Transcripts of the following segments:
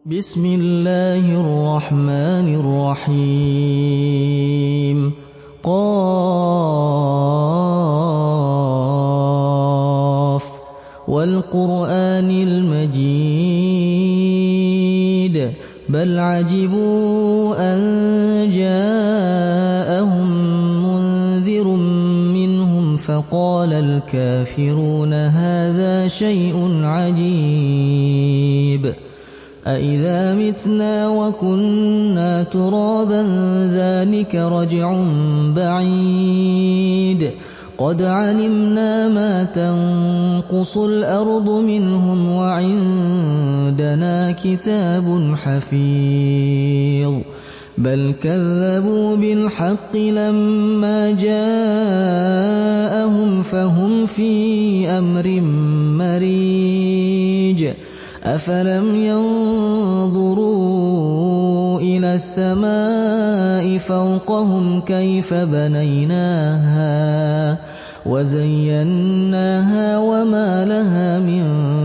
بسم الله الرحمن الرحيم قاف والقرآن المجيد بل عجبوا أن جاءهم منذر منهم فقال الكافرون هذا شيء عجيب أإذا متنا وكنا ترابا ذلك رجع بعيد قد علمنا ما تنقص الأرض منهم وعندنا كتاب حفيظ بل كذبوا بالحق لما جاءهم فهم في أمر مريج أفلم ينظروا إلى السماء فوقهم كيف بنيناها وزيناها وما لها من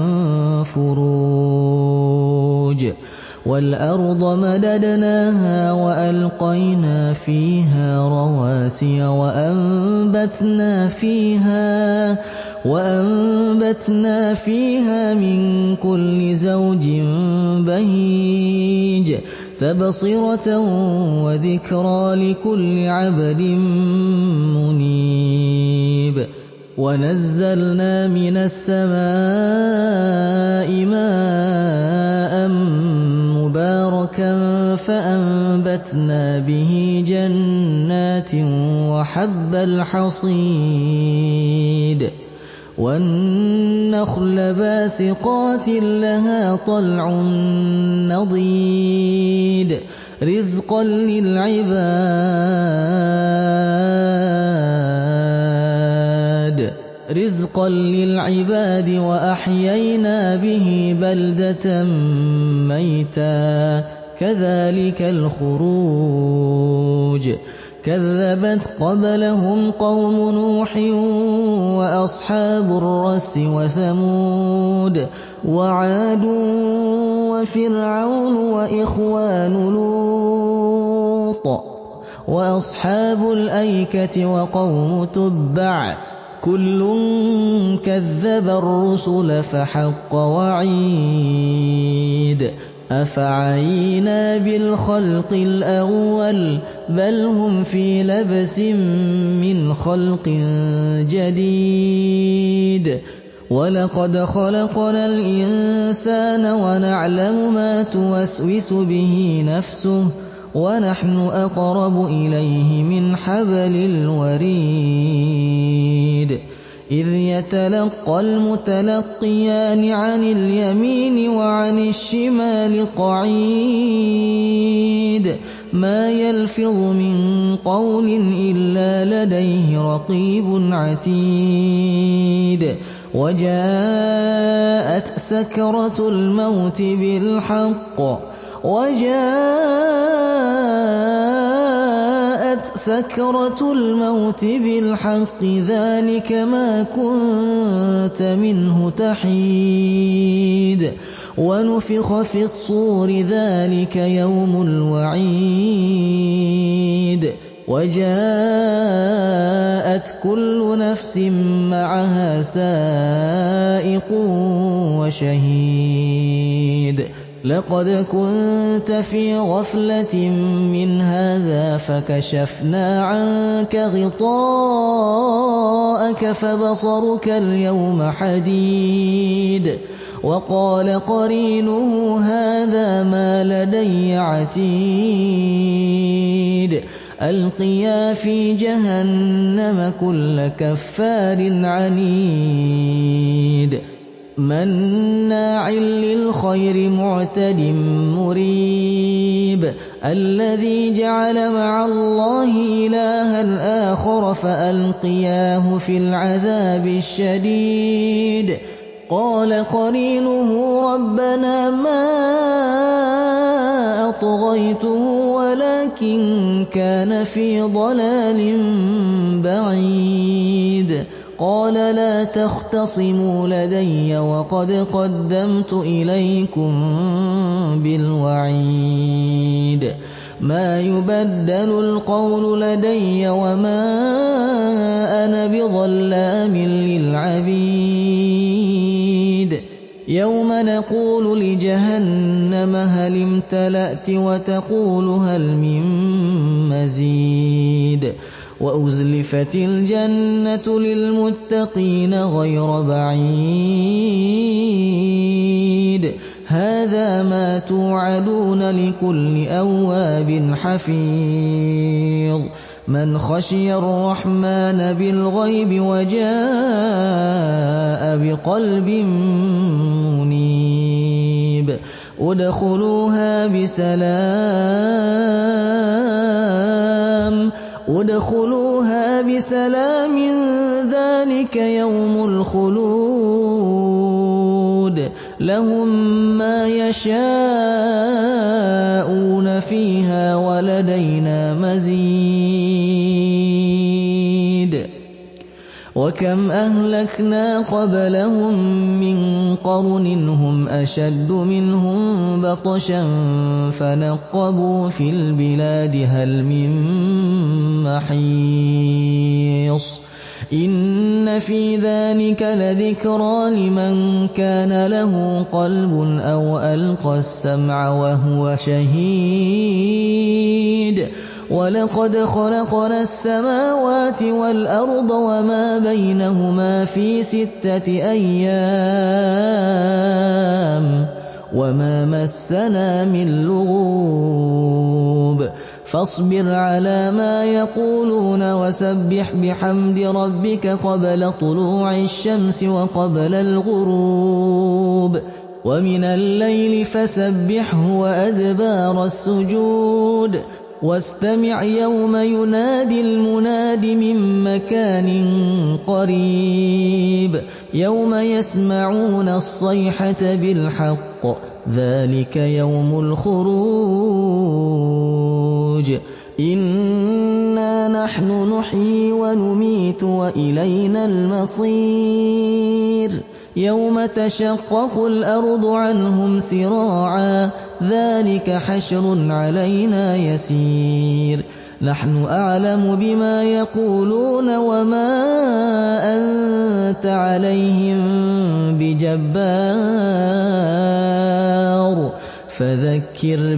فروج والأرض مددناها وألقينا فيها رواسي وأنبتنا فيها من كل زوج بهيج تبصرة وذكرى لكل عبد منيب ونزلنا من السماء ماء مباركا فأنبتنا به جنات وحب الحصيد والنخل باسقات لها طلع نضيد رزقا للعباد وأحيينا به بلدة ميتا كذلك الخروج كذبت قبلهم قوم نوح وأصحاب الرس وثمود وعاد وفرعون وإخوان لوط وأصحاب الأيكة وقوم تبع كل كذب الرسل فحق وعيد أفعينا بالخلق الأول بل هم في لبس من خلق جديد ولقد خلقنا الإنسان ونعلم ما توسوس به نفسه ونحن أقرب إليه من حبل الوريد إذ يتلقى المتلقيان عن اليمين وعن الشمال قعيد ما يلفظ من قول إلا لديه رقيب عتيد وجاءت سكرة الموت بالحق ذلك ما كنت منه تحيد ونفخ في الصور ذلك يوم الوعيد وجاءت كل نفس معها سائق وشهيد لقد كنت في غفلة من هذا فكشفنا عنك غطاءك فبصرك اليوم حديد وقال قرينه هذا ما لدي عتيد ألقيا في جهنم كل كفار عنيد مناع للخير معتد مريب الذي جعل مع الله إلها آخر فألقياه في العذاب الشديد قال قرينه ربنا ما أطغيته ولكن كان في ضلال بعيد قال لا تختصموا لدي وقد قدمت إليكم بالوحي وَعِيدٍ ما يبدل القول لدي وما أنا بظلام للعبيد يوم نقول لجهنم هل امتلأت وتقول هل من مزيد وأزلفت الجنة للمتقين غير بعيد هذا ما توعدون لكل أواب حفيظ من خشي الرحمن بالغيب وجاء بقلب منيب ادخلوها بسلام ذلك يوم الخلود لهم ما يشاءون فيها ولدينا مزيد وكم أهلكنا قبلهم من قرن هم أشد منهم بطشا فنقبوا في البلاد هل من محيص إن في ذلك لذكرى لمن كان له قلب أو ألقى السمع وهو شهيد ولقد خلقنا السماوات والأرض وما بينهما في 6 أيام وما مسنا من لغوب فاصبر على ما يقولون وسبح بحمد ربك قبل طلوع الشمس وقبل الغروب ومن الليل فسبحه وأدبار السجود واستمع يوم ينادي المناد من مكان قريب يوم يسمعون الصيحة بالحق ذلك يوم الخروج إنا نحن نحيي ونميت وإلينا المصير يوم تشقق الأرض عنهم سراعا ذلك حشر علينا يسير نحن أعلم بما يقولون وما أنت عليهم بجبار فذكر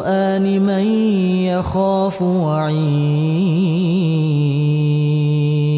بالقرآن من يخاف وعيد